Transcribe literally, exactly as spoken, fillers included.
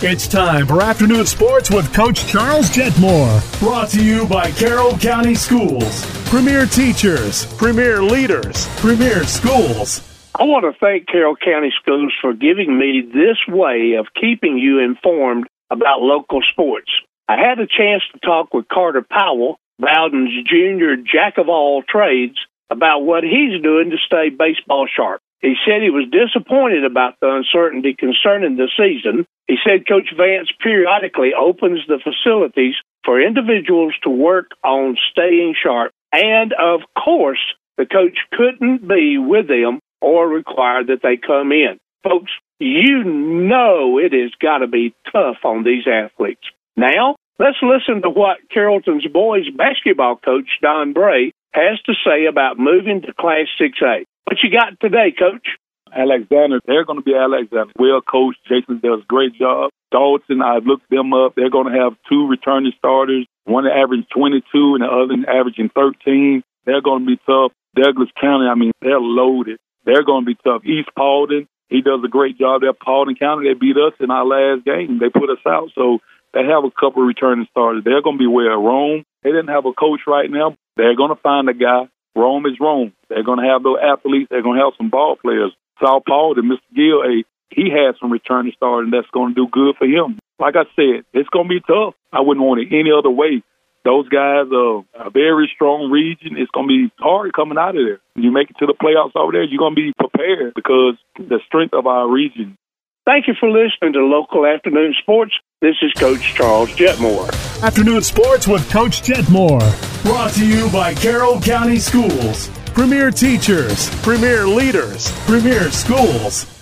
It's time for Afternoon Sports with Coach Charles Jetmore. Brought to you by Carroll County Schools. Premier teachers, premier leaders, premier schools. I want to thank Carroll County Schools for giving me this way of keeping you informed about local sports. I had a chance to talk with Carter Powell, Bowden's junior jack-of-all-trades, about what he's doing to stay baseball sharp. He said he was disappointed about the uncertainty concerning the season. He said Coach Vance periodically opens the facilities for individuals to work on staying sharp. And, of course, the coach couldn't be with them or require that they come in. Folks, you know it has got to be tough on these athletes. Now, let's listen to what Carrollton's boys basketball coach, Don Bray, has to say about moving to Class six A. What you got today, Coach? Alexander, they're going to be Alexander. Well coached. Jason does a great job. Dalton, I've looked them up. They're going to have two returning starters, one averaging twenty-two and the other averaging thirteen. They're going to be tough. Douglas County, I mean, they're loaded. They're going to be tough. East Paulding, he does a great job there. Paulding County, they beat us in our last game. They put us out, so they have a couple of returning starters. They're going to be where Rome. They didn't have a coach right now. They're going to find a guy. Rome is Rome. They're going to have those athletes. They're going to have some ball players. South Paulding, Mister Gill, hey, he has some returning starters, and that's going to do good for him. Like I said, it's going to be tough. I wouldn't want it any other way. Those guys are a very strong region. It's going to be hard coming out of there. When you make it to the playoffs over there, you're going to be prepared because the strength of our region. Thank you for listening to Local Afternoon Sports. This is Coach Charles Jetmore. Afternoon Sports with Coach Jetmore. Brought to you by Carroll County Schools. Premier teachers, premier leaders, premier schools.